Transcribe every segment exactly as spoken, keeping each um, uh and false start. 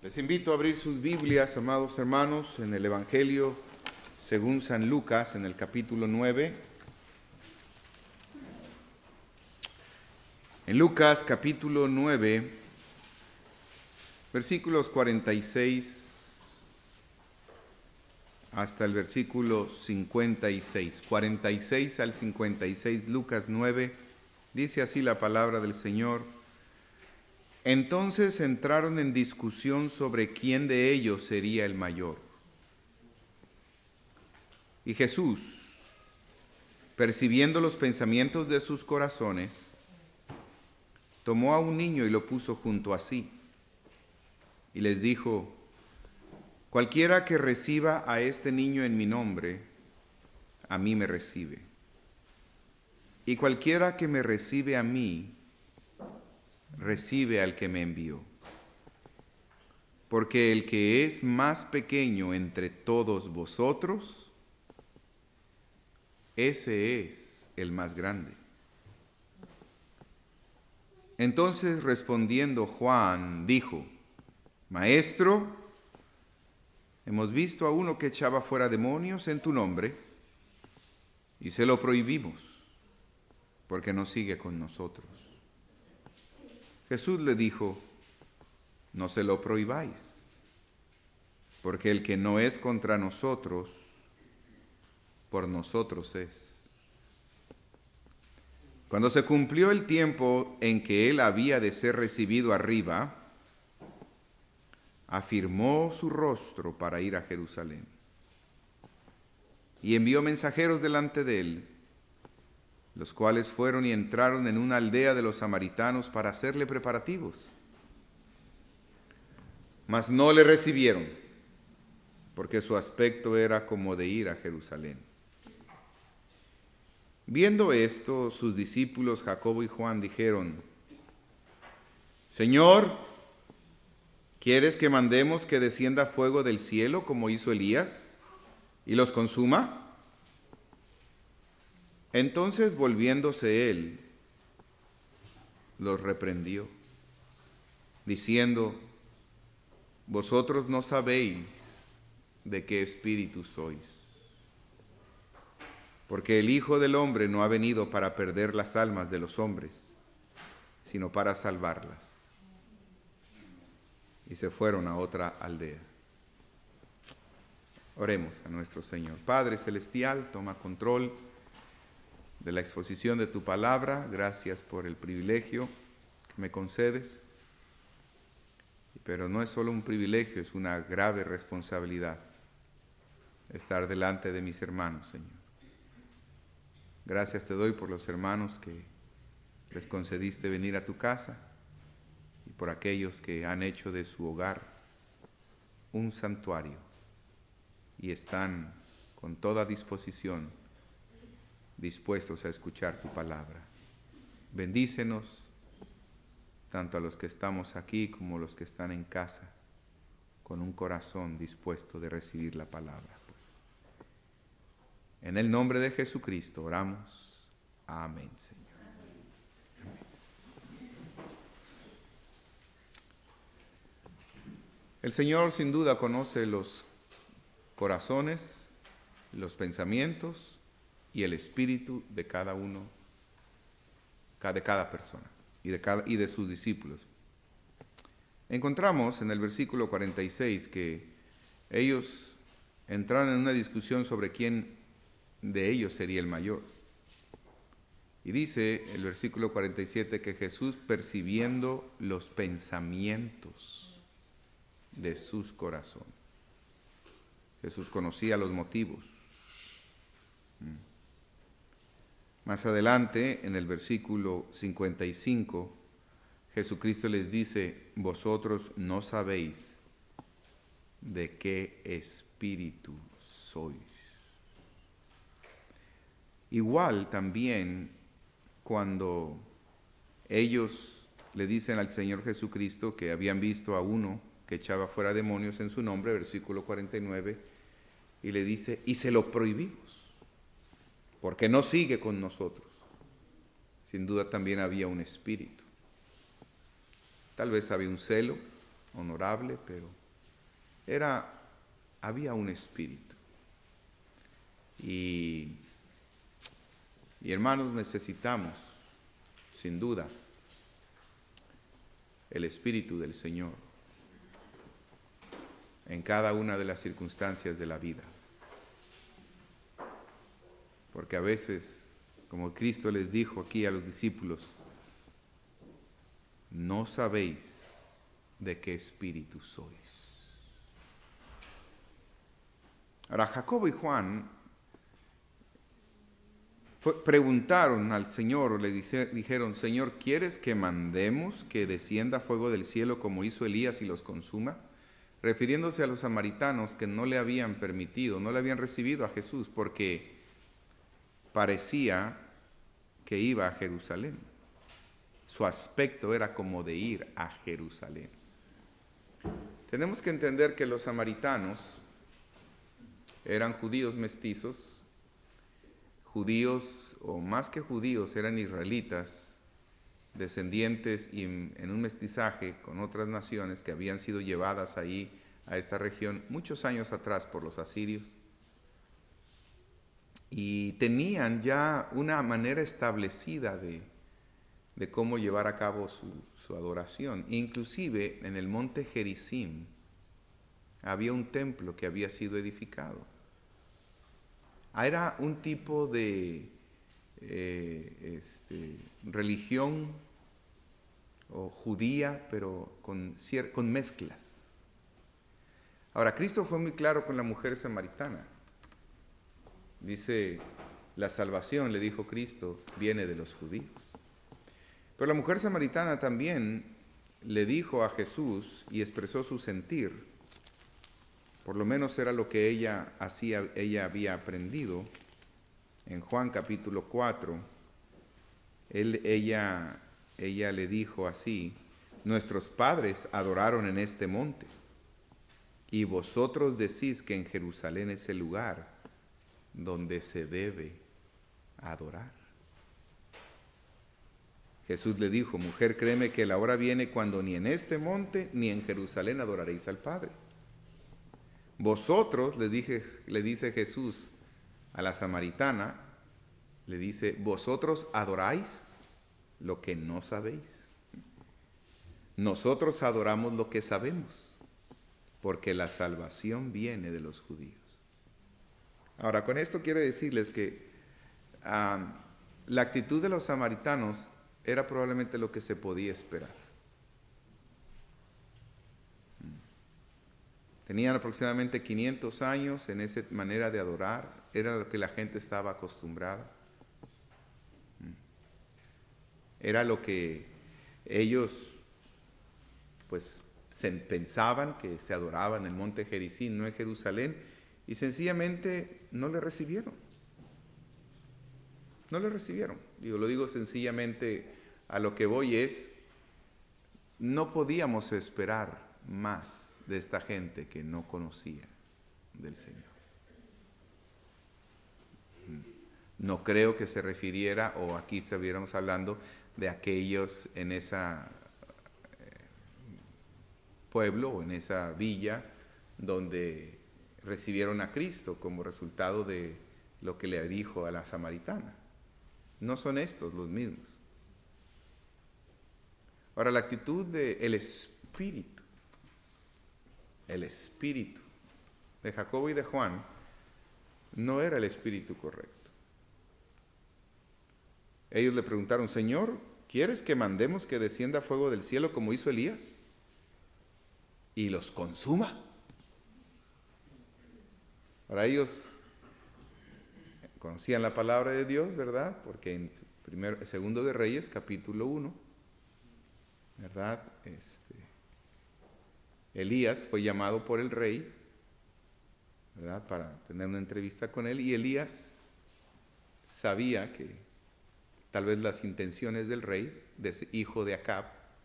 Les invito a abrir sus Biblias, amados hermanos, en el Evangelio según San Lucas, en el capítulo nueve. En Lucas capítulo nueve, versículos cuarenta y seis hasta el versículo cincuenta y seis. cuarenta y seis al cincuenta y seis, Lucas nueve, dice así la palabra del Señor. Entonces entraron en discusión sobre quién de ellos sería el mayor. Y Jesús, percibiendo los pensamientos de sus corazones, tomó a un niño y lo puso junto a sí, y les dijo: cualquiera que reciba a este niño en mi nombre, a mí me recibe. Y cualquiera que me recibe a mí, recibe al que me envió. Porque el que es más pequeño entre todos vosotros, ese es el más grande. Entonces respondiendo Juan, dijo: Maestro, hemos visto a uno que echaba fuera demonios en tu nombre, y se lo prohibimos, porque no sigue con nosotros. Jesús le dijo: no se lo prohibáis, porque el que no es contra nosotros, por nosotros es. Cuando se cumplió el tiempo en que él había de ser recibido arriba, afirmó su rostro para ir a Jerusalén. Y envió mensajeros delante de él, los cuales fueron y entraron en una aldea de los samaritanos para hacerle preparativos. Mas no le recibieron, porque su aspecto era como de ir a Jerusalén. Viendo esto, sus discípulos Jacobo y Juan dijeron: Señor, ¿quieres que mandemos que descienda fuego del cielo como hizo Elías y los consuma? Entonces, volviéndose él, los reprendió, diciendo: vosotros no sabéis de qué espíritu sois, porque el Hijo del Hombre no ha venido para perder las almas de los hombres, sino para salvarlas. Y se fueron a otra aldea. Oremos a nuestro Señor. Padre Celestial, toma control de la exposición de tu palabra. Gracias por el privilegio que me concedes. Pero no es solo un privilegio, es una grave responsabilidad estar delante de mis hermanos, Señor. Gracias te doy por los hermanos que les concediste venir a tu casa y por aquellos que han hecho de su hogar un santuario y están con toda disposición dispuestos a escuchar tu palabra. Bendícenos, tanto a los que estamos aquí como a los que están en casa, con un corazón dispuesto de recibir la palabra. En el nombre de Jesucristo oramos. Amén, Señor. Amén. El Señor sin duda conoce los corazones, los pensamientos y el espíritu de cada uno, de cada persona y de, cada, y de sus discípulos. Encontramos en el versículo cuarenta y seis que ellos entraron en una discusión sobre quién de ellos sería el mayor. Y dice el versículo cuarenta y siete que Jesús, percibiendo los pensamientos de sus corazones. Jesús conocía los motivos. Más adelante, en el versículo cincuenta y cinco, Jesucristo les dice: vosotros no sabéis de qué espíritu sois. Igual también cuando ellos le dicen al Señor Jesucristo que habían visto a uno que echaba fuera demonios en su nombre, versículo cuarenta y nueve, y le dice: y se lo prohibimos, porque no sigue con nosotros. Sin duda también había un espíritu. Tal vez había un celo, honorable, pero era, había un espíritu. Y, y hermanos, necesitamos, sin duda, el Espíritu del Señor en cada una de las circunstancias de la vida. Porque a veces, como Cristo les dijo aquí a los discípulos, no sabéis de qué espíritu sois. Ahora, Jacobo y Juan fue, preguntaron al Señor, o le dice, dijeron, Señor, ¿quieres que mandemos que descienda fuego del cielo como hizo Elías y los consuma? Refiriéndose a los samaritanos que no le habían permitido, no le habían recibido a Jesús porque parecía que iba a Jerusalén. Su aspecto era como de ir a Jerusalén. Tenemos que entender que los samaritanos eran judíos mestizos, judíos, o más que judíos, eran israelitas, descendientes y en un mestizaje con otras naciones que habían sido llevadas ahí a esta región muchos años atrás por los asirios. Y tenían ya una manera establecida de, de cómo llevar a cabo su, su adoración. Inclusive en el monte Gerizim había un templo que había sido edificado. Era un tipo de eh, este, religión o judía, pero con, con mezclas. Ahora, Cristo fue muy claro con la mujer samaritana. Dice, la salvación, le dijo Cristo, viene de los judíos. Pero la mujer samaritana también le dijo a Jesús y expresó su sentir. Por lo menos era lo que ella hacía, ella había aprendido. En Juan capítulo cuatro, él, ella, ella le dijo así, nuestros padres adoraron en este monte, y vosotros decís que en Jerusalén es el lugar donde se debe adorar. Jesús le dijo, mujer, créeme que la hora viene cuando ni en este monte ni en Jerusalén adoraréis al Padre. Vosotros, le, dije, le dice Jesús a la samaritana, le dice, vosotros adoráis lo que no sabéis. Nosotros adoramos lo que sabemos, porque la salvación viene de los judíos. Ahora, con esto quiero decirles que um, la actitud de los samaritanos era probablemente lo que se podía esperar. Tenían aproximadamente quinientos años en esa manera de adorar, era lo que la gente estaba acostumbrada. Era lo que ellos pues pensaban que se adoraba en el monte Gerizim, no en Jerusalén, y sencillamente no le recibieron. No le recibieron. Digo, lo digo sencillamente, a lo que voy es, no podíamos esperar más de esta gente que no conocía del Señor. No creo que se refiriera, o aquí estuviéramos hablando de aquellos en ese eh, pueblo o en esa villa donde recibieron a Cristo como resultado de lo que le dijo a la samaritana. No son estos los mismos. Ahora, la actitud del Espíritu, el Espíritu de Jacobo y de Juan no era el Espíritu correcto. Ellos le preguntaron, Señor, ¿quieres que mandemos que descienda fuego del cielo como hizo Elías y los consuma? Para ellos conocían la palabra de Dios, ¿verdad? Porque en primer, segundo de Reyes, capítulo uno, ¿verdad? Este, Elías fue llamado por el rey, ¿verdad? Para tener una entrevista con él, y Elías sabía que tal vez las intenciones del rey, de ese hijo de Acab,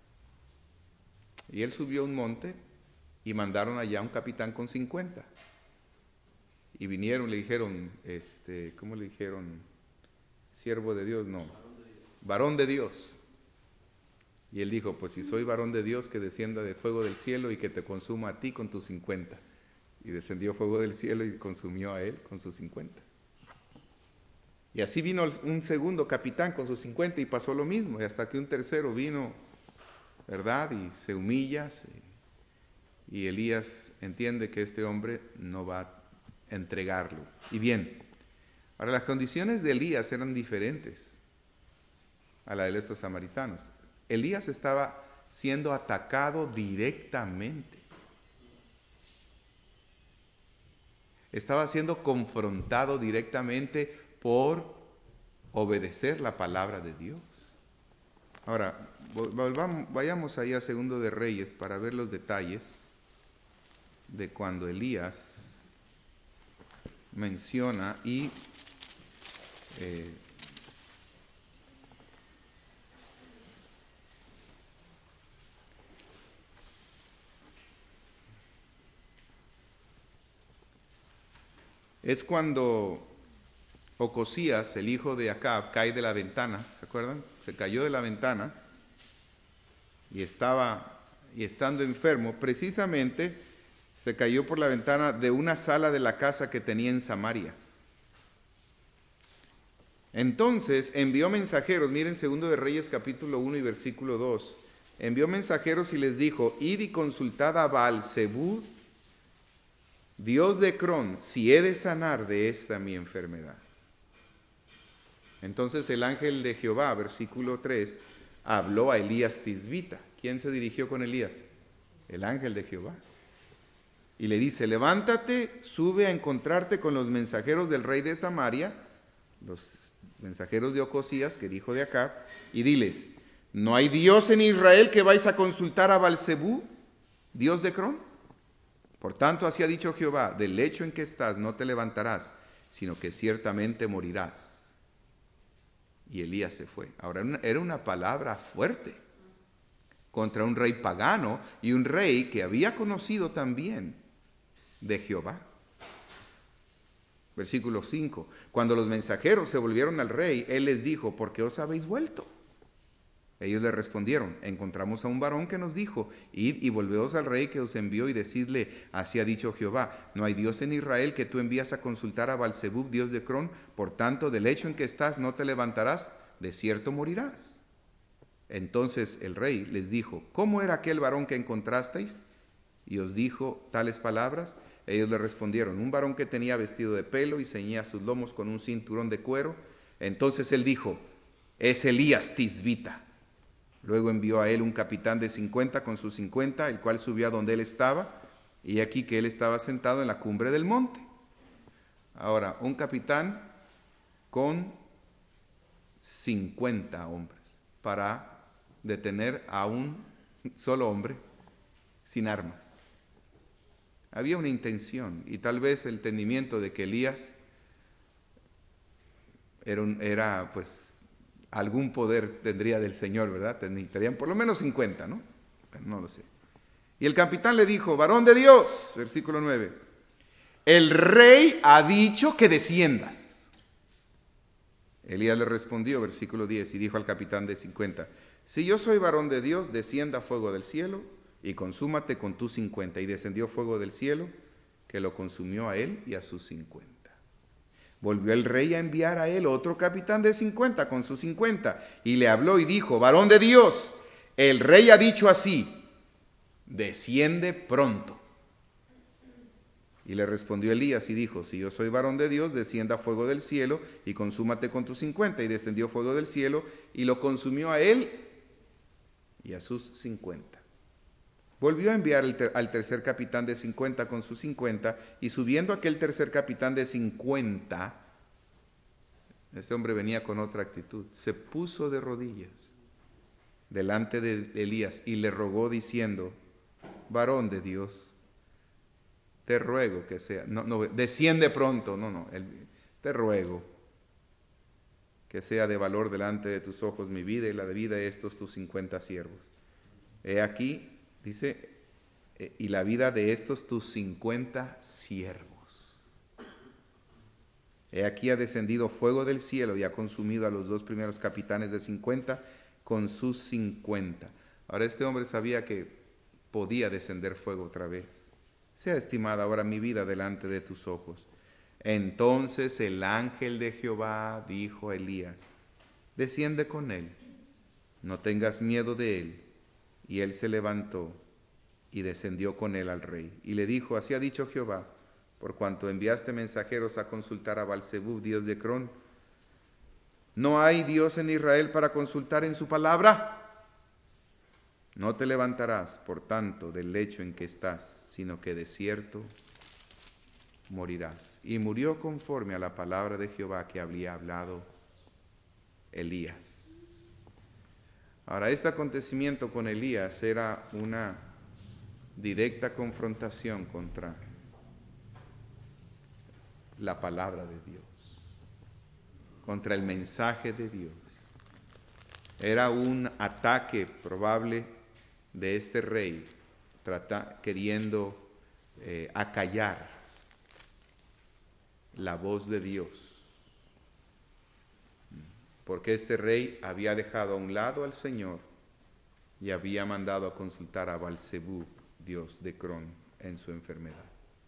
y él subió a un monte y mandaron allá un capitán con cincuenta. Y vinieron, le dijeron, este, ¿cómo le dijeron? Siervo de Dios, no. Varón de Dios. Y él dijo, pues si soy varón de Dios, que descienda de fuego del cielo y que te consuma a ti con tus cincuenta. Y descendió fuego del cielo y consumió a él con sus cincuenta. Y así vino un segundo capitán con sus cincuenta y pasó lo mismo. Y hasta que un tercero vino, ¿verdad? Y se humilla. Se... Y Elías entiende que este hombre no va a entregarlo. Y bien, ahora las condiciones de Elías eran diferentes a la de estos samaritanos. Elías estaba siendo atacado directamente. Estaba siendo confrontado directamente por obedecer la palabra de Dios. Ahora, volvamos, vayamos ahí a Segundo de Reyes para ver los detalles de cuando Elías menciona y eh, es cuando Ocosías, el hijo de Acab, cae de la ventana, ¿se acuerdan? Se cayó de la ventana y estaba, y estando enfermo, precisamente se cayó por la ventana de una sala de la casa que tenía en Samaria. Entonces envió mensajeros, miren Segundo de Reyes capítulo uno y versículo dos, envió mensajeros y les dijo, id y consultad a Baal-Zebub, Dios de Ecrón, si he de sanar de esta mi enfermedad. Entonces el ángel de Jehová, versículo tres, habló a Elías Tisbita. ¿Quién se dirigió con Elías? El ángel de Jehová. Y le dice, levántate, sube a encontrarte con los mensajeros del rey de Samaria, los mensajeros de Ocosías, que era hijo de Acab, y diles, ¿no hay Dios en Israel que vais a consultar a Baal-Zebub, Dios de Ecrón? Por tanto, así ha dicho Jehová, del lecho en que estás no te levantarás, sino que ciertamente morirás. Y Elías se fue. Ahora, era una palabra fuerte contra un rey pagano y un rey que había conocido también de Jehová. Versículo cinco. Cuando los mensajeros se volvieron al rey, él les dijo, ¿por qué os habéis vuelto? Ellos le respondieron, encontramos a un varón que nos dijo, id y volveos al rey que os envió y decidle, así ha dicho Jehová, no hay Dios en Israel que tú envías a consultar a Baal-Zebub, Dios de Ecrón, por tanto del lecho en que estás no te levantarás, de cierto morirás. Entonces el rey les dijo, ¿cómo era aquel varón que encontrasteis? Y os dijo tales palabras. Ellos le respondieron, un varón que tenía vestido de pelo y ceñía sus lomos con un cinturón de cuero. Entonces él dijo, es Elías Tisbita. Luego envió a él un capitán de cincuenta con sus cincuenta, el cual subió a donde él estaba, y aquí que él estaba sentado en la cumbre del monte. Ahora, un capitán con cincuenta hombres para detener a un solo hombre sin armas. Había una intención y tal vez el entendimiento de que Elías era, un, era pues algún poder tendría del Señor, ¿verdad? Necesitarían por lo menos cincuenta, ¿no? No lo sé. Y el capitán le dijo, varón de Dios, versículo nueve, el rey ha dicho que desciendas. Elías le respondió, versículo diez, y dijo al capitán de cincuenta, si yo soy varón de Dios, descienda fuego del cielo y consúmate con tus cincuenta. Y descendió fuego del cielo que lo consumió a él y a sus cincuenta. Volvió el rey a enviar a él otro capitán de cincuenta con sus cincuenta, y le habló y dijo, varón de Dios, el rey ha dicho así, desciende pronto. Y le respondió Elías y dijo, si yo soy varón de Dios, descienda fuego del cielo y consúmate con tus cincuenta. Y descendió fuego del cielo y lo consumió a él y a sus cincuenta. Volvió a enviar el ter- al tercer capitán de cincuenta con sus cincuenta, y subiendo aquel tercer capitán de cincuenta, este hombre venía con otra actitud, se puso de rodillas delante de Elías y le rogó diciendo, varón de Dios, te ruego que sea, no, no, desciende pronto, no, no, el, te ruego que sea de valor delante de tus ojos mi vida y la de vida de estos tus cincuenta siervos. He aquí, dice, y la vida de estos tus cincuenta siervos. He aquí ha descendido fuego del cielo y ha consumido a los dos primeros capitanes de cincuenta con sus cincuenta. Ahora este hombre sabía que podía descender fuego otra vez. Sea estimada ahora mi vida delante de tus ojos. Entonces el ángel de Jehová dijo a Elías: desciende con él, no tengas miedo de él. Y él se levantó y descendió con él al rey. Y le dijo: así ha dicho Jehová, por cuanto enviaste mensajeros a consultar a Baal-zebub, dios de Ecrón, ¿no hay Dios en Israel para consultar en su palabra? No te levantarás, por tanto, del lecho en que estás, sino que de cierto morirás. Y murió conforme a la palabra de Jehová que había hablado Elías. Ahora, este acontecimiento con Elías era una directa confrontación contra la palabra de Dios, contra el mensaje de Dios. Era un ataque probable de este rey, trata, queriendo eh, acallar la voz de Dios, porque este rey había dejado a un lado al Señor y había mandado a consultar a Baal-zebub, dios de Ecrón, en su enfermedad.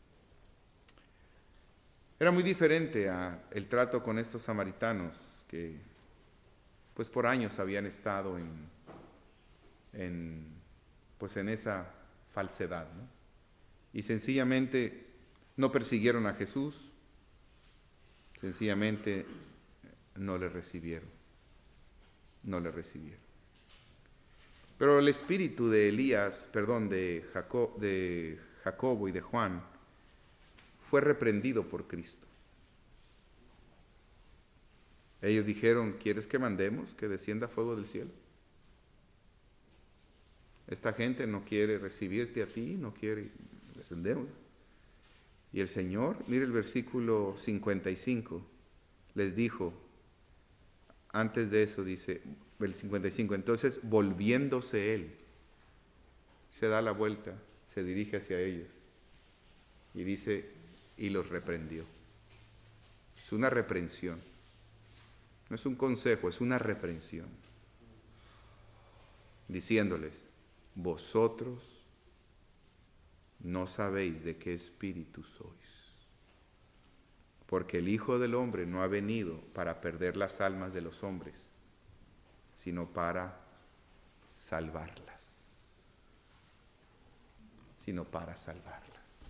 Era muy diferente a el trato con estos samaritanos que pues por años habían estado en, en, pues en esa falsedad, ¿no? Y sencillamente no persiguieron a Jesús, sencillamente no le recibieron, no le recibieron. Pero el espíritu de Elías, perdón, de, Jacob, de Jacobo y de Juan fue reprendido por Cristo. Ellos dijeron: ¿quieres que mandemos que descienda fuego del cielo? Esta gente no quiere recibirte a ti, no quiere, descendemos. Y el Señor, mire el versículo cincuenta y cinco, les dijo, antes de eso dice, el cincuenta y cinco, entonces volviéndose él, se da la vuelta, se dirige hacia ellos y dice, y los reprendió. Es una reprensión. No es un consejo, es una reprensión. Diciéndoles: vosotros no sabéis de qué espíritu sois, porque el Hijo del Hombre no ha venido para perder las almas de los hombres, sino para salvarlas, sino para salvarlas.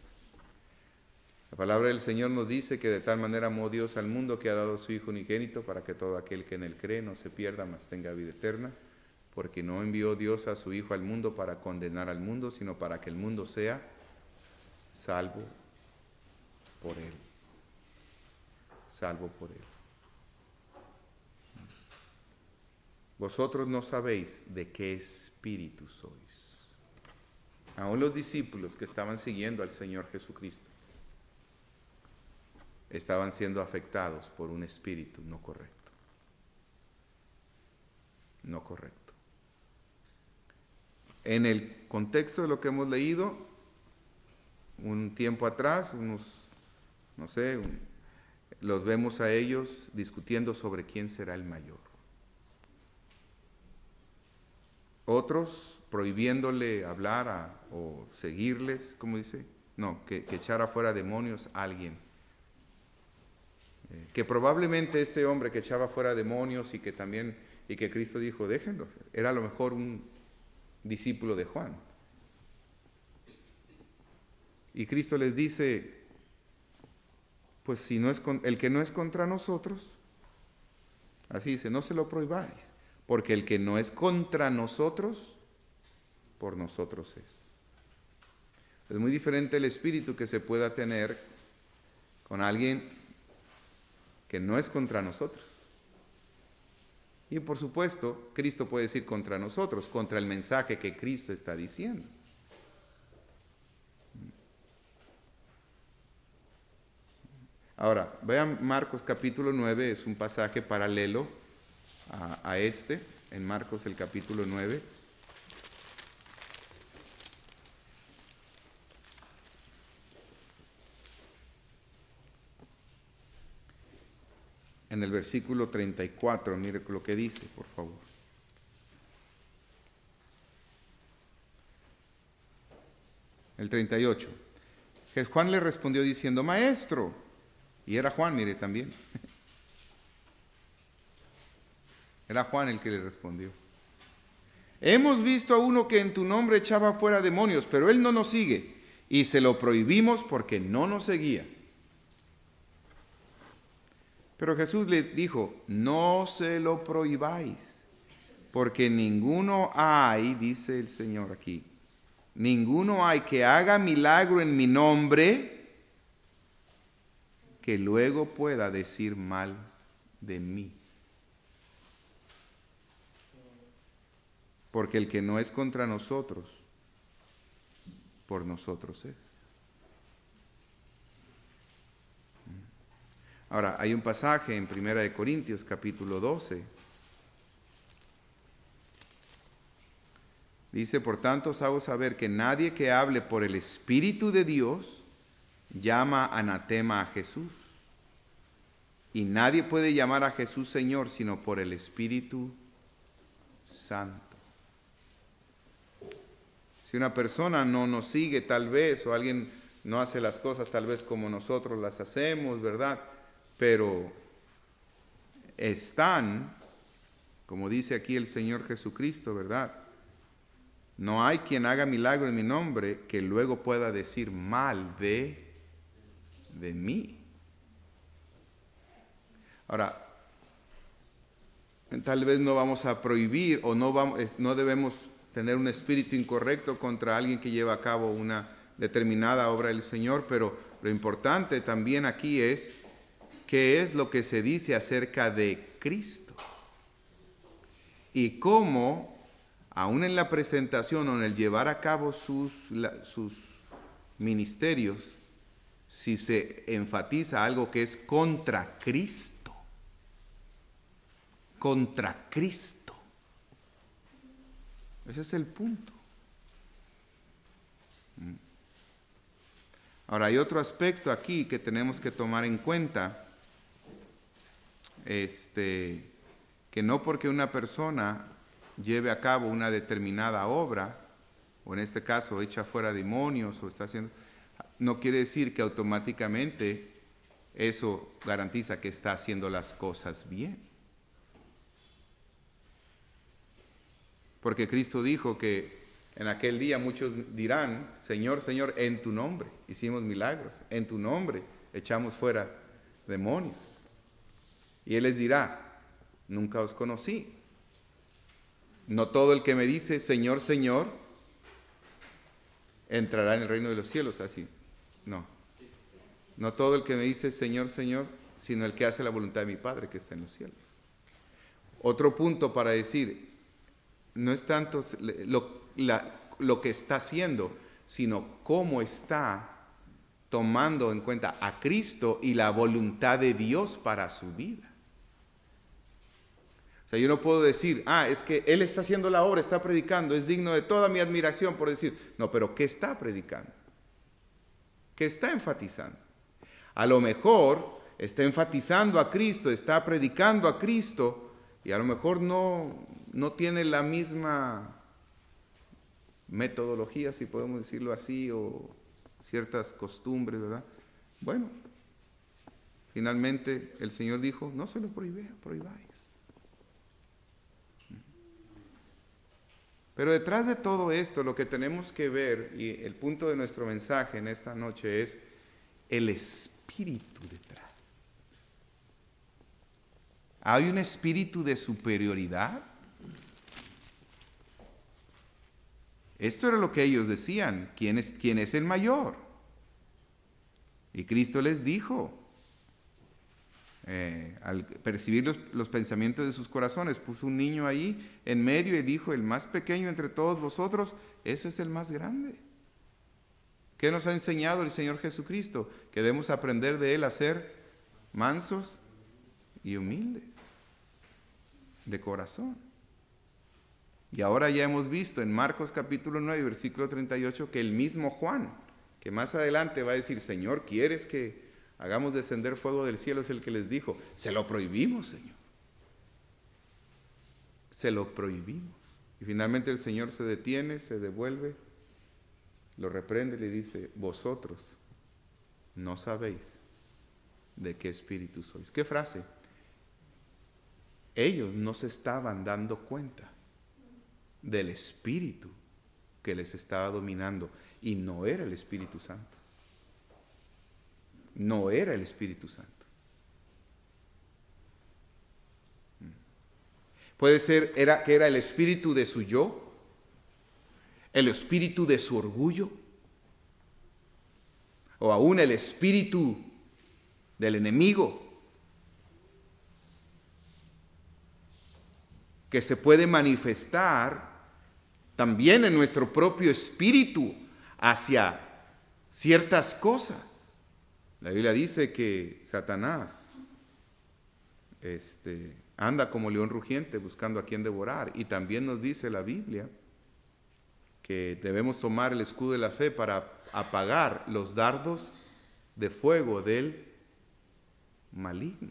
La palabra del Señor nos dice que de tal manera amó Dios al mundo que ha dado a su Hijo unigénito para que todo aquel que en él cree no se pierda, mas tenga vida eterna, porque no envió Dios a su Hijo al mundo para condenar al mundo, sino para que el mundo sea salvo por él. Salvo por él. Vosotros no sabéis de qué espíritu sois. Aún los discípulos que estaban siguiendo al Señor Jesucristo estaban siendo afectados por un espíritu no correcto. No correcto. En el contexto de lo que hemos leído, un tiempo atrás, unos, no sé, un, los vemos a ellos discutiendo sobre quién será el mayor. Otros prohibiéndole hablar a, o seguirles, ¿cómo dice? No, que, que echara fuera demonios a alguien. Eh, que probablemente este hombre que echaba fuera demonios y que también, y que Cristo dijo, déjenlo, era a lo mejor un discípulo de Juan. Y Cristo les dice, pues si no es con, el que no es contra nosotros, así dice, no se lo prohibáis, porque el que no es contra nosotros, por nosotros es. Es muy diferente el espíritu que se pueda tener con alguien que no es contra nosotros. Y por supuesto, Cristo puede decir contra nosotros, contra el mensaje que Cristo está diciendo. Ahora, vean Marcos capítulo nueve, es un pasaje paralelo a, a este, en Marcos el capítulo nueve. En el versículo treinta y cuatro, mire lo que dice, por favor. el treinta y ocho. Juan le respondió diciendo, maestro, y era Juan, mire también. Era Juan el que le respondió. Hemos visto a uno que en tu nombre echaba fuera demonios, pero él no nos sigue, y se lo prohibimos porque no nos seguía. Pero Jesús le dijo, no se lo prohibáis, porque ninguno hay, dice el Señor aquí, ninguno hay que haga milagro en mi nombre que luego pueda decir mal de mí. Porque el que no es contra nosotros, por nosotros es. Ahora, hay un pasaje en Primera de Corintios, capítulo doce. Dice, por tanto os hago saber que nadie que hable por el Espíritu de Dios llama anatema a Jesús. Y nadie puede llamar a Jesús Señor sino por el Espíritu Santo. Si una persona no nos sigue tal vez, o alguien no hace las cosas tal vez como nosotros las hacemos, ¿verdad? Pero están, como dice aquí el Señor Jesucristo, ¿verdad? No hay quien haga milagro en mi nombre que luego pueda decir mal de, de mí. Ahora, tal vez no vamos a prohibir o no, vamos, no debemos tener un espíritu incorrecto contra alguien que lleva a cabo una determinada obra del Señor, pero lo importante también aquí es qué es lo que se dice acerca de Cristo y cómo, aún en la presentación o en el llevar a cabo sus, la, sus ministerios, si se enfatiza algo que es contra Cristo, contra Cristo. Ese es el punto. Ahora, hay otro aspecto aquí que tenemos que tomar en cuenta, este, que no porque una persona lleve a cabo una determinada obra, o en este caso echa fuera demonios, o está haciendo, no quiere decir que automáticamente eso garantiza que está haciendo las cosas bien. Porque Cristo dijo que en aquel día muchos dirán, Señor, Señor, en tu nombre hicimos milagros, en tu nombre echamos fuera demonios. Y Él les dirá, nunca os conocí. No todo el que me dice, Señor, Señor, entrará en el reino de los cielos, así. No. No todo el que me dice, Señor, Señor, sino el que hace la voluntad de mi Padre que está en los cielos. Otro punto para decir, no es tanto lo, la, lo que está haciendo, sino cómo está tomando en cuenta a Cristo y la voluntad de Dios para su vida. O sea, yo no puedo decir, ah, es que Él está haciendo la obra, está predicando, es digno de toda mi admiración por decir, no, pero ¿qué está predicando? ¿Qué está enfatizando? A lo mejor está enfatizando a Cristo, está predicando a Cristo, y a lo mejor no, no tiene la misma metodología, si podemos decirlo así, o ciertas costumbres, ¿verdad? Bueno, finalmente el Señor dijo, no se lo prohíbe, prohibáis. Pero detrás de todo esto, lo que tenemos que ver, y el punto de nuestro mensaje en esta noche es el espíritu detrás. ¿Hay un espíritu de superioridad? Esto era lo que ellos decían, ¿quién es, quién es el mayor? Y Cristo les dijo, eh, al percibir los, los pensamientos de sus corazones, puso un niño ahí en medio y dijo, el más pequeño entre todos vosotros, ese es el más grande. ¿Qué nos ha enseñado el Señor Jesucristo? Que debemos aprender de Él a ser mansos y humildes de corazón. Y ahora ya hemos visto en Marcos capítulo nueve, versículo treinta y ocho, que el mismo Juan, que más adelante va a decir, Señor, ¿quieres que hagamos descender fuego del cielo? Es el que les dijo, se lo prohibimos, Señor. Se lo prohibimos. Y finalmente el Señor se detiene, se devuelve lo reprende y le dice, vosotros no sabéis de qué espíritu sois. ¿Qué frase? Ellos no se estaban dando cuenta del espíritu que les estaba dominando, y no era el Espíritu Santo. No era el Espíritu Santo. Puede ser era, que era el espíritu de su yo, el espíritu de su orgullo, o aún el espíritu del enemigo, que se puede manifestar también en nuestro propio espíritu hacia ciertas cosas. La Biblia dice que Satanás este, anda como león rugiente buscando a quien devorar, y también nos dice la Biblia que debemos tomar el escudo de la fe para apagar los dardos de fuego del maligno.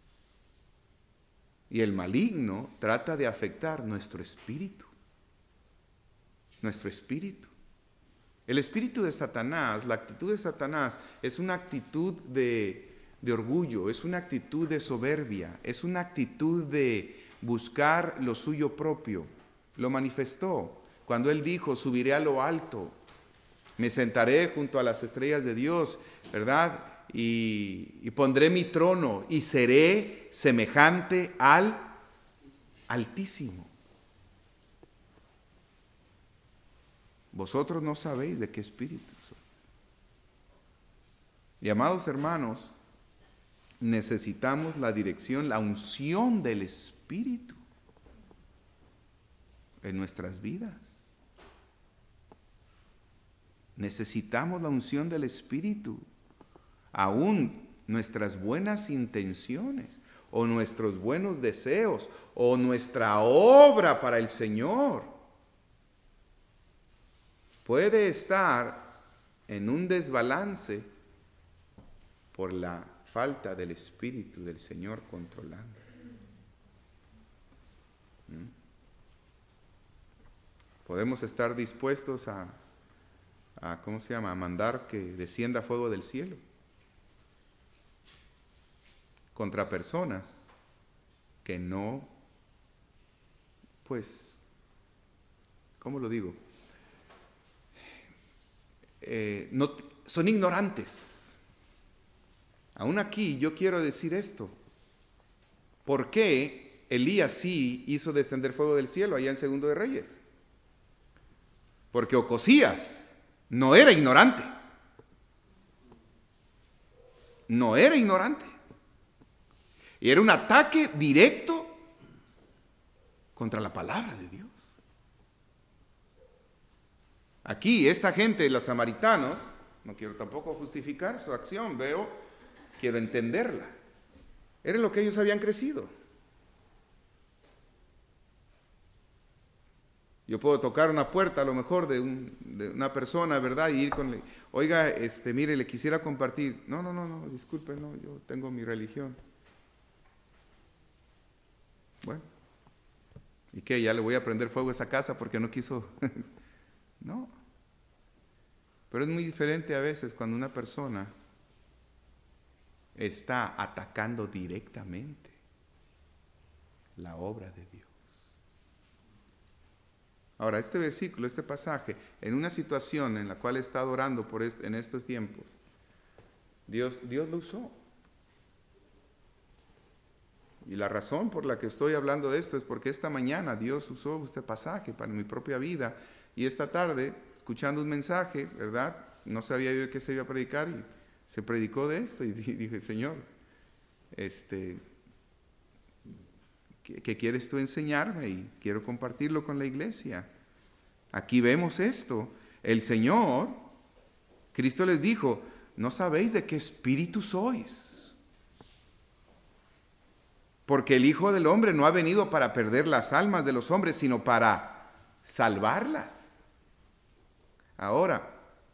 Y el maligno trata de afectar nuestro espíritu. Nuestro espíritu. El espíritu de Satanás, la actitud de Satanás es una actitud de, de orgullo, es una actitud de soberbia, es una actitud de buscar lo suyo propio. Lo manifestó cuando él dijo, subiré a lo alto, me sentaré junto a las estrellas de Dios, ¿verdad? Y, y pondré mi trono y seré semejante al Altísimo. Vosotros no sabéis de qué espíritu soy. Y amados hermanos, necesitamos la dirección, la unción del Espíritu en nuestras vidas. Necesitamos la unción del Espíritu. Aún nuestras buenas intenciones o nuestros buenos deseos o nuestra obra para el Señor puede estar en un desbalance por la falta del Espíritu del Señor controlando. ¿Mm? Podemos estar dispuestos a, a, ¿cómo se llama?, a mandar que descienda fuego del cielo contra personas que no, pues, ¿cómo lo digo? Eh, no, son ignorantes. Aún aquí yo quiero decir esto. ¿Por qué Elías sí hizo descender fuego del cielo allá en Segundo de Reyes? Porque Ocosías no era ignorante. No era ignorante. Y era un ataque directo contra la palabra de Dios. Aquí esta gente, los samaritanos, no quiero tampoco justificar su acción, pero quiero entenderla. Era lo que ellos habían crecido. Yo puedo tocar una puerta a lo mejor de, un, de una persona, ¿verdad? Y ir con, oiga, este, mire, le quisiera compartir. No, no, no, no, disculpe, no, yo tengo mi religión. Bueno, ¿y qué? ¿Ya le voy a prender fuego a esa casa porque no quiso? No. Pero es muy diferente a veces cuando una persona está atacando directamente la obra de Dios. Ahora, este versículo, este pasaje, en una situación en la cual he estado orando por este, en estos tiempos, Dios, Dios lo usó. Y la razón por la que estoy hablando de esto es porque esta mañana Dios usó este pasaje para mi propia vida, y esta tarde, escuchando un mensaje, ¿verdad? No sabía yo qué se iba a predicar y se predicó de esto, y dije, Señor, este, ¿qué, qué quieres tú enseñarme? Y quiero compartirlo con la iglesia. Aquí vemos esto. El Señor, Cristo les dijo, no sabéis de qué espíritu sois. Porque el Hijo del Hombre no ha venido para perder las almas de los hombres, sino para salvarlas. Ahora,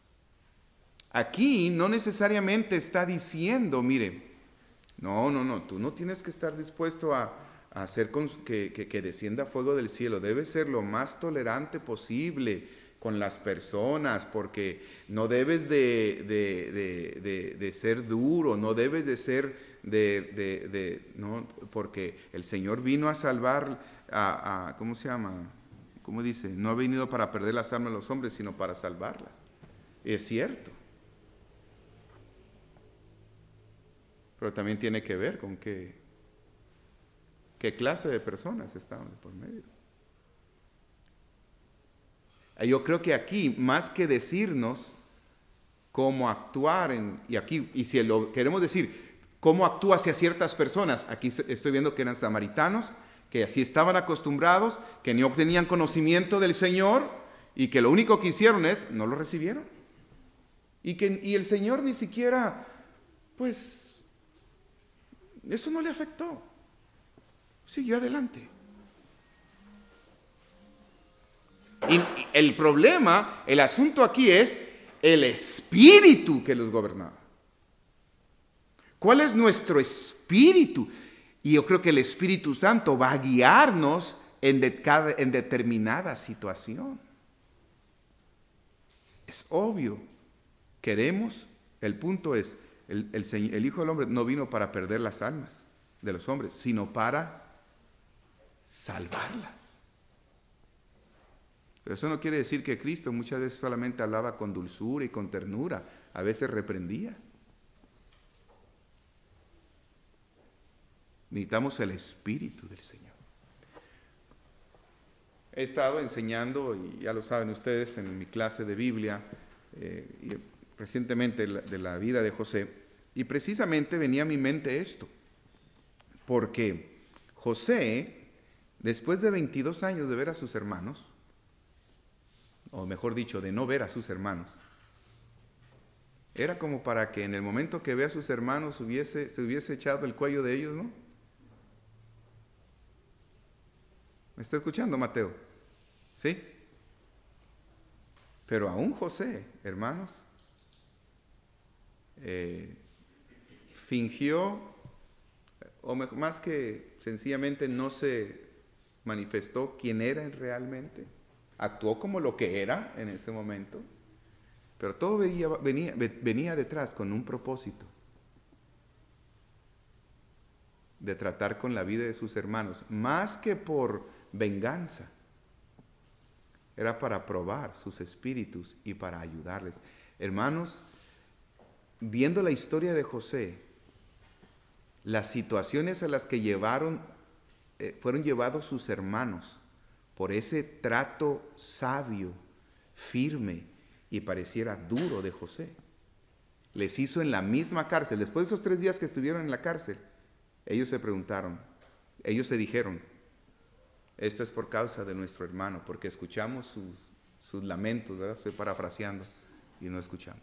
aquí no necesariamente está diciendo, mire, no, no, no, tú no tienes que estar dispuesto a, a hacer con, que, que, que descienda fuego del cielo. Debe ser lo más tolerante posible con las personas, porque no debes de, de, de, de, de ser duro, no debes de ser de, de, de no, porque el Señor vino a salvar a, a, ¿cómo se llama? ¿Cómo dice? No ha venido para perder las almas de los hombres, sino para salvarlas. Y es cierto. Pero también tiene que ver con qué, qué clase de personas estaban por medio. Yo creo que aquí, más que decirnos cómo actuar, en, y aquí, y si lo queremos decir, cómo actúa hacia ciertas personas, aquí estoy viendo que eran samaritanos, que así estaban acostumbrados, que no tenían conocimiento del Señor, y que lo único que hicieron es, no lo recibieron. Y, que, y el Señor ni siquiera, pues, eso no le afectó. Siguió adelante. Y el problema, el asunto aquí es el espíritu que los gobernaba. ¿Cuál es nuestro espíritu? Y yo creo que el Espíritu Santo va a guiarnos en, de cada, en determinada situación. Es obvio. Queremos, el punto es, el, el, el Hijo del Hombre no vino para perder las almas de los hombres, sino para salvarlas. Pero eso no quiere decir que Cristo muchas veces solamente hablaba con dulzura y con ternura, a veces reprendía. Necesitamos el Espíritu del Señor. He estado enseñando, y ya lo saben ustedes, en mi clase de Biblia, eh, y recientemente de la vida de José, y precisamente venía a mi mente esto, porque José, después de veintidós años de ver a sus hermanos, o mejor dicho, de no ver a sus hermanos, era como para que en el momento que vea a sus hermanos hubiese, se hubiese echado el cuello de ellos, ¿no? ¿Me está escuchando, Mateo? ¿Sí? Pero aún José, hermanos, eh, fingió, o más que sencillamente no se manifestó quién era realmente. Actuó como lo que era en ese momento, pero todo venía, venía, venía detrás con un propósito de tratar con la vida de sus hermanos, más que por venganza, era para probar sus espíritus y para ayudarles. Hermanos, viendo la historia de José, las situaciones a las que llevaron, eh, fueron llevados sus hermanos, por ese trato sabio, firme y pareciera duro de José, les hizo en la misma cárcel. Después de esos tres días que estuvieron en la cárcel, ellos se preguntaron, ellos se dijeron, esto es por causa de nuestro hermano, porque escuchamos sus, sus lamentos, ¿verdad? Estoy parafraseando, y no escuchamos.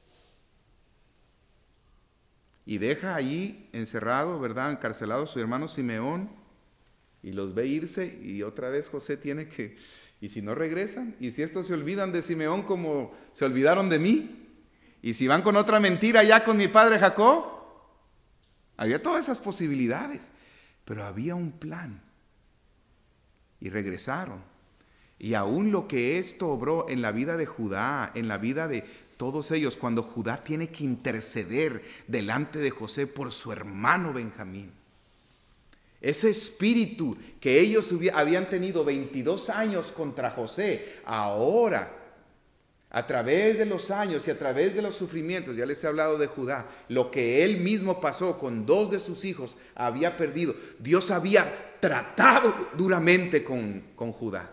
Y deja allí encerrado, ¿verdad? Encarcelado a su hermano Simeón, y los ve irse, y otra vez José tiene que, y si no regresan, y si estos se olvidan de Simeón como se olvidaron de mí, y si van con otra mentira ya con mi padre Jacob, había todas esas posibilidades, pero había un plan, y regresaron. Y aún lo que esto obró en la vida de Judá, en la vida de todos ellos, cuando Judá tiene que interceder delante de José por su hermano Benjamín. Ese espíritu que ellos habían tenido veintidós años contra José, ahora, a través de los años y a través de los sufrimientos, ya les he hablado de Judá, lo que él mismo pasó con dos de sus hijos, había perdido. Dios había tratado duramente con, con Judá.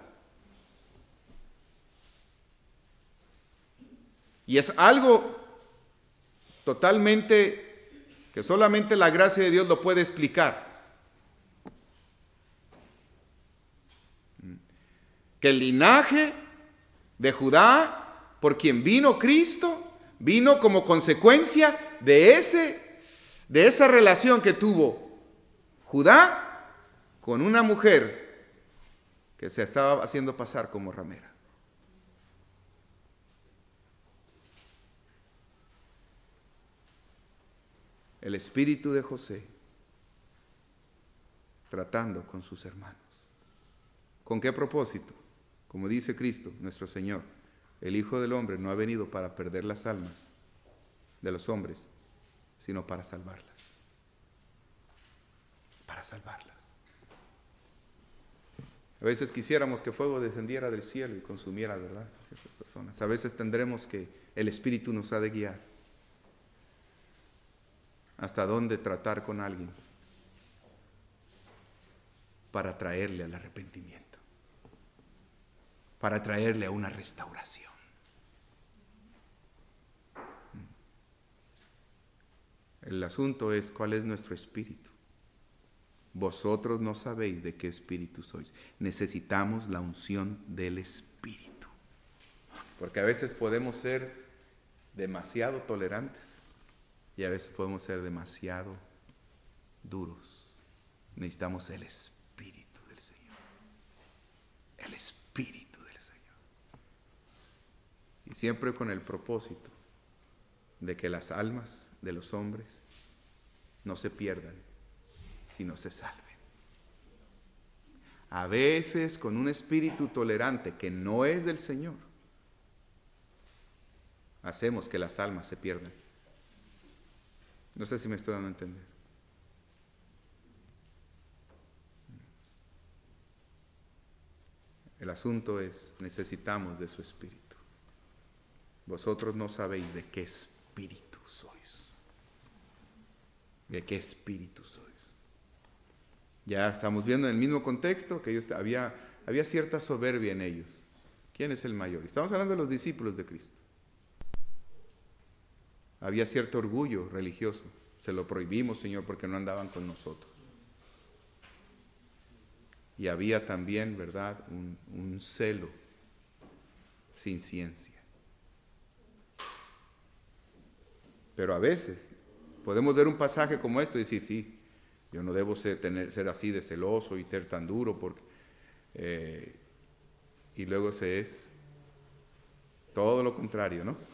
Y es algo totalmente que solamente la gracia de Dios lo puede explicar. Que el linaje de Judá, por quien vino Cristo, vino como consecuencia de, ese, de esa relación que tuvo Judá con una mujer que se estaba haciendo pasar como ramera. El espíritu de José tratando con sus hermanos. ¿Con qué propósito? Como dice Cristo, nuestro Señor, el Hijo del Hombre no ha venido para perder las almas de los hombres, sino para salvarlas. Para salvarlas. A veces quisiéramos que fuego descendiera del cielo y consumiera, ¿verdad?, a esas personas. A veces tendremos que, el Espíritu nos ha de guiar hasta dónde tratar con alguien para traerle al arrepentimiento, para traerle a una restauración. El asunto es cuál es nuestro espíritu. Vosotros no sabéis de qué espíritu sois. Necesitamos la unción del Espíritu. Porque a veces podemos ser demasiado tolerantes y a veces podemos ser demasiado duros. Necesitamos el Espíritu del Señor. El Espíritu del Señor. Y siempre con el propósito de que las almas de los hombres no se pierdan, sino se salven. A veces con un espíritu tolerante que no es del Señor, hacemos que las almas se pierdan. No sé si me estoy dando a entender. El asunto es, necesitamos de su espíritu. Vosotros no sabéis de qué espíritu sois. ¿De qué espíritu sois? Ya estamos viendo en el mismo contexto que ellos, había, había cierta soberbia en ellos. ¿Quién es el mayor? Estamos hablando de los discípulos de Cristo. Había cierto orgullo religioso. Se lo prohibimos, Señor, porque no andaban con nosotros. Y había también, ¿verdad?, un, un celo sin ciencia. Pero a veces podemos ver un pasaje como este y decir, sí, yo no debo ser, tener, ser así de celoso y ser tan duro, porque, eh, y luego se es todo lo contrario, ¿no?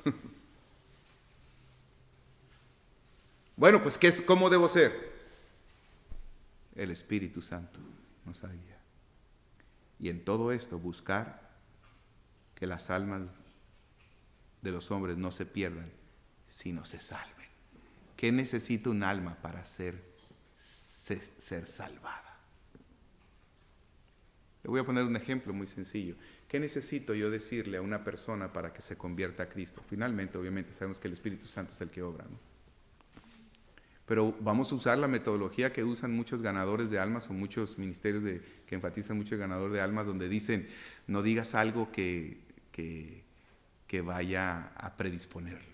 Bueno, pues ¿qué es, ¿cómo debo ser? El Espíritu Santo nos guía. Y en todo esto buscar que las almas de los hombres no se pierdan, sino se salven. ¿Qué necesita un alma para ser, ser, ser salvada? Le voy a poner un ejemplo muy sencillo. ¿Qué necesito yo decirle a una persona para que se convierta a Cristo? Finalmente, obviamente, sabemos que el Espíritu Santo es el que obra, ¿no? Pero vamos a usar la metodología que usan muchos ganadores de almas o muchos ministerios de, que enfatizan mucho el ganador de almas, donde dicen, no digas algo que, que, que vaya a predisponerlo.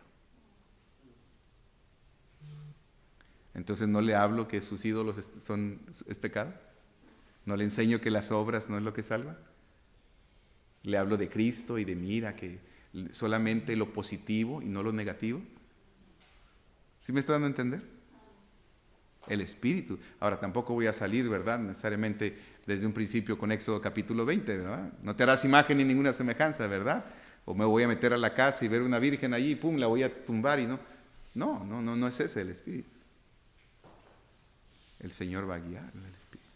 Entonces no le hablo que sus ídolos son, es pecado. No le enseño que las obras no es lo que salva. Le hablo de Cristo y de mira que solamente lo positivo y no lo negativo. ¿Sí me está dando a entender? El Espíritu. Ahora tampoco voy a salir, ¿verdad?, necesariamente desde un principio con Éxodo capítulo veinte, ¿verdad? No te harás imagen ni ninguna semejanza, ¿verdad? O me voy a meter a la casa y ver una virgen allí y pum, la voy a tumbar y no. No, no, no, no es ese el Espíritu. El Señor va a guiar en el Espíritu.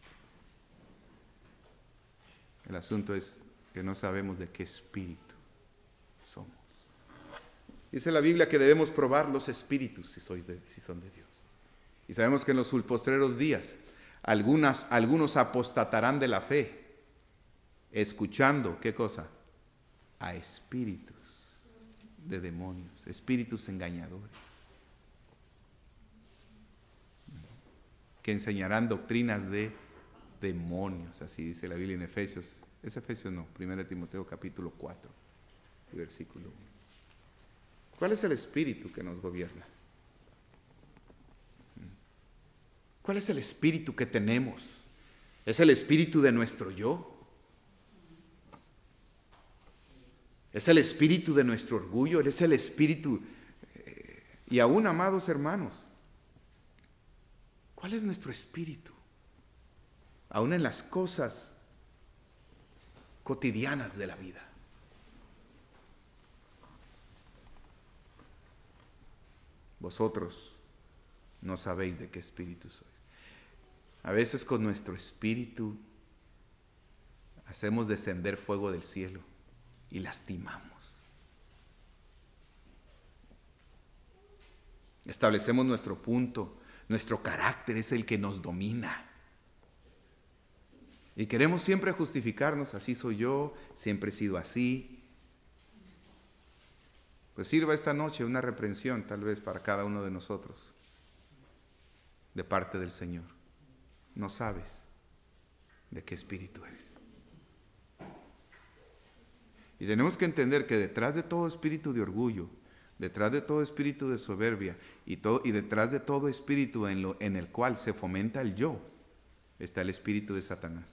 El asunto es que no sabemos de qué espíritu somos. Dice la Biblia que debemos probar los espíritus si, sois de, si son de Dios. Y sabemos que en los postreros días algunas, algunos apostatarán de la fe, escuchando, ¿qué cosa? A espíritus de demonios, espíritus engañadores, que enseñarán doctrinas de demonios, así dice la Biblia en Efesios. Es Efesios no, primera Timoteo capítulo cuatro, versículo uno. ¿Cuál es el espíritu que nos gobierna? ¿Cuál es el espíritu que tenemos? ¿Es el espíritu de nuestro yo? ¿Es el espíritu de nuestro orgullo? ¿Es el espíritu? Eh, y aún, amados hermanos, ¿cuál es nuestro espíritu? Aún en las cosas cotidianas de la vida. Vosotros no sabéis de qué espíritu sois. A veces con nuestro espíritu hacemos descender fuego del cielo y lastimamos. Establecemos nuestro punto, nuestro carácter es el que nos domina. Y queremos siempre justificarnos, así soy yo, siempre he sido así. Pues sirva esta noche una reprensión tal vez para cada uno de nosotros, de parte del Señor. No sabes de qué espíritu eres. Y tenemos que entender que detrás de todo espíritu de orgullo, detrás de todo espíritu de soberbia y, todo, y detrás de todo espíritu en, lo, en el cual se fomenta el yo, está el espíritu de Satanás.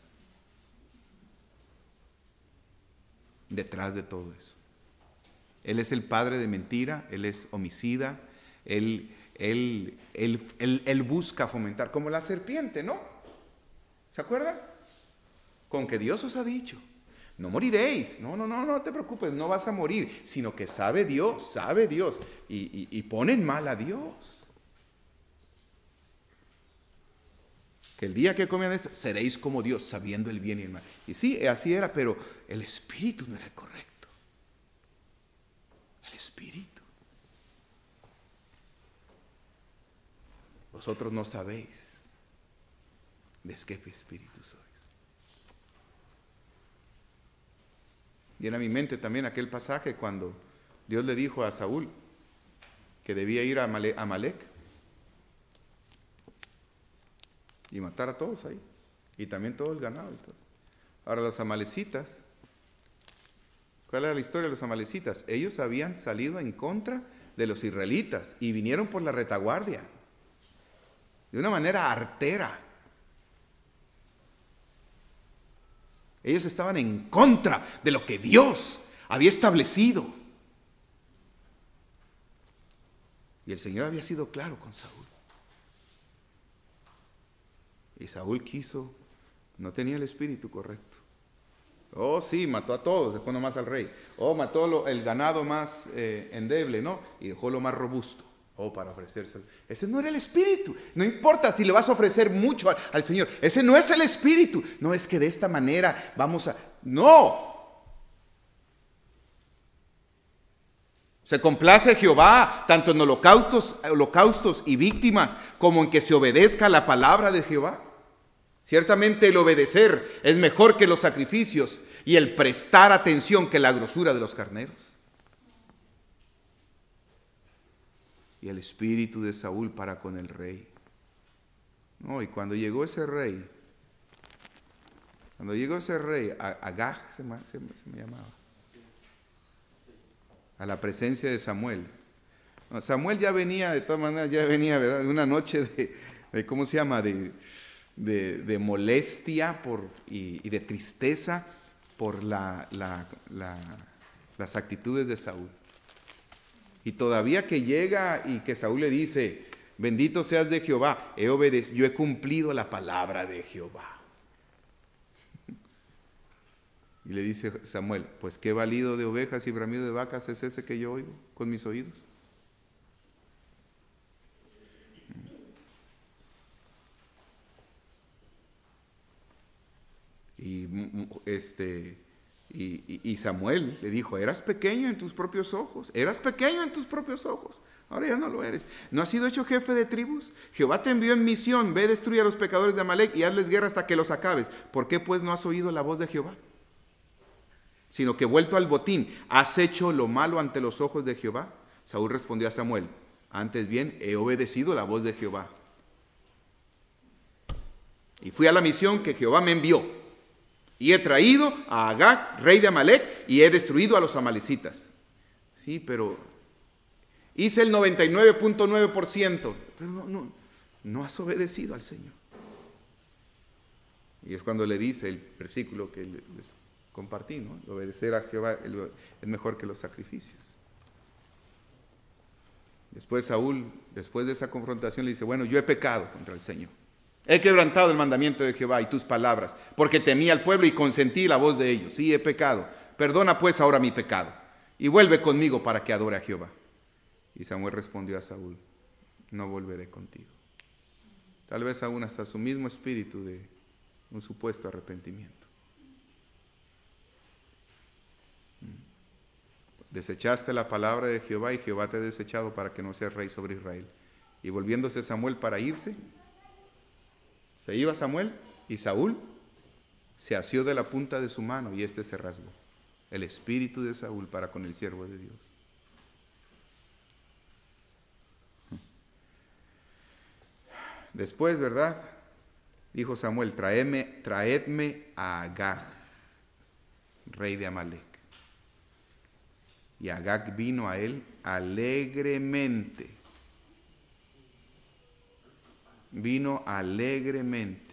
Detrás de todo eso. Él es el padre de mentira, él es homicida, él, él, él, él, él busca fomentar, como la serpiente, ¿no? ¿Se acuerdan? Con que Dios os ha dicho, no moriréis, no, no, no, no te preocupes, no vas a morir, sino que sabe Dios, sabe Dios, y, y, y ponen mal a Dios. Que el día que coman eso, seréis como Dios, sabiendo el bien y el mal. Y sí, así era, pero el espíritu no era el correcto. El espíritu. Vosotros no sabéis de qué espíritu sois. Viene a mi mente también aquel pasaje cuando Dios le dijo a Saúl que debía ir a Amalek y matar a todos ahí, y también todo el ganado y todo. Ahora los amalecitas, ¿cuál era la historia de los amalecitas? Ellos habían salido en contra de los israelitas y vinieron por la retaguardia de una manera artera. Ellos estaban en contra de lo que Dios había establecido. Y el Señor había sido claro con Saúl. Y Saúl quiso, no tenía el espíritu correcto. Oh, sí, mató a todos, dejó nomás al rey. Oh, mató lo, el ganado más eh, endeble, ¿no? Y dejó lo más robusto. Oh, para ofrecérselo. Ese no era el espíritu. No importa si le vas a ofrecer mucho al, al Señor. Ese no es el espíritu. No es que de esta manera vamos a... No. Se complace Jehová tanto en holocaustos, holocaustos y víctimas como en que se obedezca la palabra de Jehová. Ciertamente el obedecer es mejor que los sacrificios y el prestar atención que la grosura de los carneros. Y el espíritu de Saúl para con el rey. No, y cuando llegó ese rey, cuando llegó ese rey, Agag se me, se, me, se me llamaba, a la presencia de Samuel. No, Samuel ya venía, de todas maneras, ya venía, ¿verdad?, de una noche de, de ¿cómo se llama?, de, de, de molestia por, y, y de tristeza por la, la, la, las actitudes de Saúl. Y todavía que llega y que Saúl le dice, bendito seas de Jehová, he obedecido, yo he cumplido la palabra de Jehová. Y le dice Samuel, pues qué balido de ovejas y bramido de vacas es ese que yo oigo con mis oídos. Y este... Y, y Samuel le dijo, eras pequeño en tus propios ojos, eras pequeño en tus propios ojos, ahora ya no lo eres. ¿No has sido hecho jefe de tribus? Jehová te envió en misión, ve, destruye a los pecadores de Amalek y hazles guerra hasta que los acabes. ¿Por qué pues no has oído la voz de Jehová? Sino que vuelto al botín, ¿has hecho lo malo ante los ojos de Jehová? Saúl respondió a Samuel, antes bien he obedecido la voz de Jehová. Y fui a la misión que Jehová me envió. Y he traído a Agag, rey de Amalek, y he destruido a los amalecitas. Sí, pero hice el noventa y nueve punto nueve por ciento, pero no, no, no has obedecido al Señor. Y es cuando le dice el versículo que les compartí, ¿no? Obedecer a Jehová es mejor que los sacrificios. Después Saúl, después de esa confrontación, le dice, bueno, yo he pecado contra el Señor. He quebrantado el mandamiento de Jehová y tus palabras, porque temí al pueblo y consentí la voz de ellos. Sí, he pecado. Perdona pues ahora mi pecado y vuelve conmigo para que adore a Jehová. Y Samuel respondió a Saúl, no volveré contigo. Tal vez aún hasta su mismo espíritu de un supuesto arrepentimiento. Desechaste la palabra de Jehová y Jehová te ha desechado para que no seas rey sobre Israel. Y volviéndose Samuel para irse, se iba Samuel y Saúl se asió de la punta de su mano y éste se rasgó. El espíritu de Saúl para con el siervo de Dios. Después, ¿verdad? Dijo Samuel, traedme, traedme a Agag, rey de Amalec. Y Agag vino a él alegremente. Vino alegremente.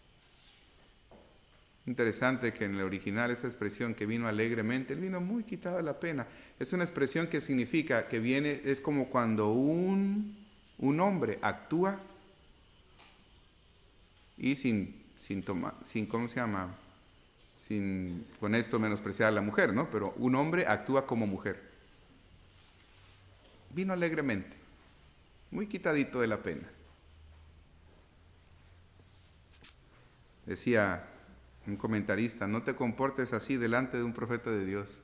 Interesante que en el original esa expresión que vino alegremente, él vino muy quitado de la pena. Es una expresión que significa que viene, es como cuando un, un hombre actúa y sin, sin tomar, sin, ¿cómo se llama? Sin con esto menospreciar a la mujer, ¿no? Pero un hombre actúa como mujer. Vino alegremente, muy quitadito de la pena. Decía un comentarista, no te comportes así delante de un profeta de Dios.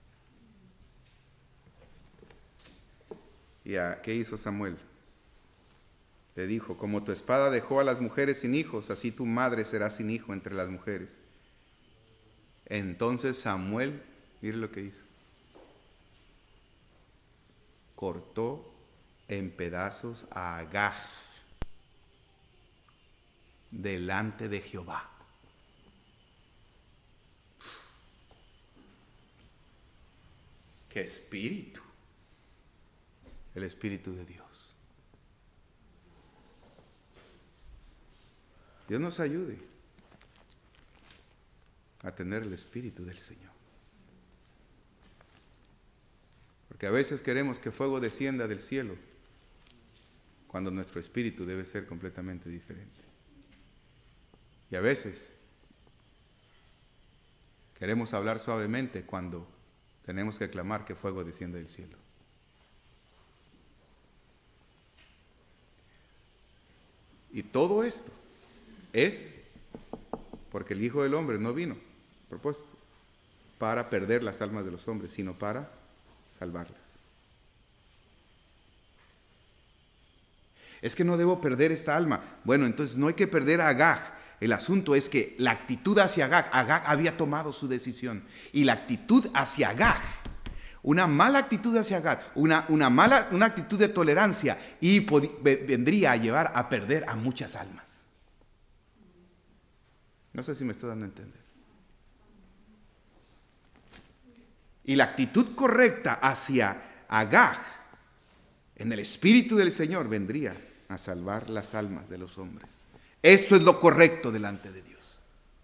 ¿Y a qué hizo Samuel? Le dijo, como tu espada dejó a las mujeres sin hijos, así tu madre será sin hijo entre las mujeres. Entonces Samuel, mire lo que hizo. Cortó en pedazos a Agag delante de Jehová. ¡Qué espíritu! El espíritu de Dios. Dios nos ayude a tener el espíritu del Señor. Porque a veces queremos que fuego descienda del cielo, cuando nuestro espíritu debe ser completamente diferente. Y a veces queremos hablar suavemente cuando tenemos que clamar que fuego descienda del cielo. Y todo esto es porque el Hijo del Hombre no vino, a propósito, para perder las almas de los hombres, sino para salvarlas. Es que no debo perder esta alma. Bueno, entonces no hay que perder a Agag. El asunto es que la actitud hacia Agag, Agag había tomado su decisión. Y la actitud hacia Agag, una mala actitud hacia Agag, una, una mala una actitud de tolerancia, y pod- vendría a llevar a perder a muchas almas. No sé si me estoy dando a entender. Y la actitud correcta hacia Agag, en el Espíritu del Señor, vendría a salvar las almas de los hombres. Esto es lo correcto delante de Dios.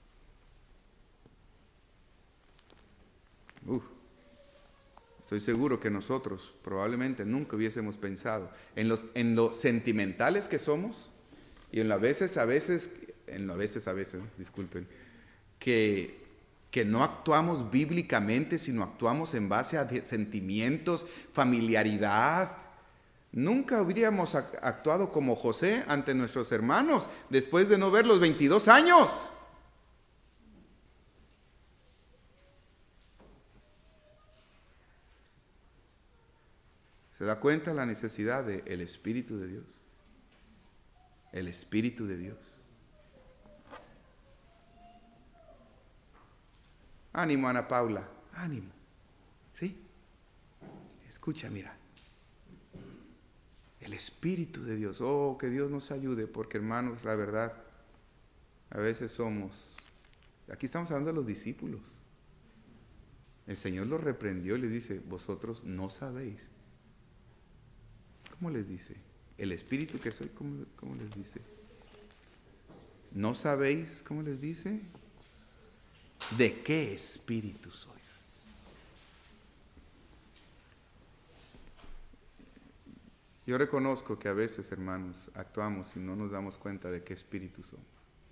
Uf, estoy seguro que nosotros probablemente nunca hubiésemos pensado en los, en lo sentimentales que somos y en las veces a veces, en las veces a veces, disculpen, que, que no actuamos bíblicamente, sino actuamos en base a sentimientos, familiaridad. Nunca habríamos actuado como José ante nuestros hermanos después de no verlos veintidós años. ¿Se da cuenta la necesidad del Espíritu de Dios? El Espíritu de Dios. Ánimo, Ana Paula, ánimo. ¿Sí? Escucha, mira. El Espíritu de Dios. Oh, que Dios nos ayude, porque hermanos, la verdad, a veces somos, aquí estamos hablando de los discípulos. El Señor los reprendió y les dice, vosotros no sabéis. ¿Cómo les dice? El Espíritu que soy, ¿cómo, cómo les dice? ¿No sabéis, cómo les dice? ¿De qué espíritu sois? Yo reconozco que a veces, hermanos, actuamos y no nos damos cuenta de qué espíritu somos.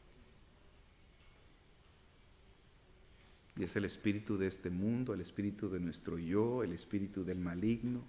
Y es el espíritu de este mundo, el espíritu de nuestro yo, el espíritu del maligno.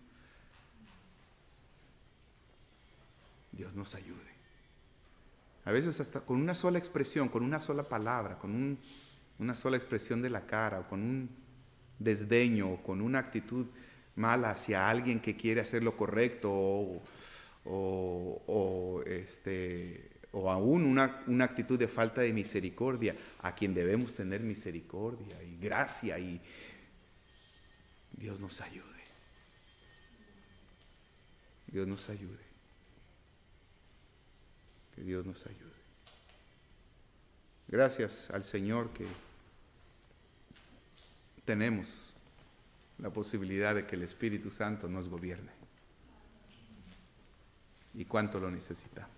Dios nos ayude. A veces hasta con una sola expresión, con una sola palabra, con un, una sola expresión de la cara, o con un desdeño, o con una actitud mala hacia alguien que quiere hacer lo correcto o, o, o, este, o aún una, una actitud de falta de misericordia, a quien debemos tener misericordia y gracia, y Dios nos ayude. Dios nos ayude. Que Dios nos ayude. Gracias al Señor que tenemos la posibilidad de que el Espíritu Santo nos gobierne. Y cuánto lo necesitamos.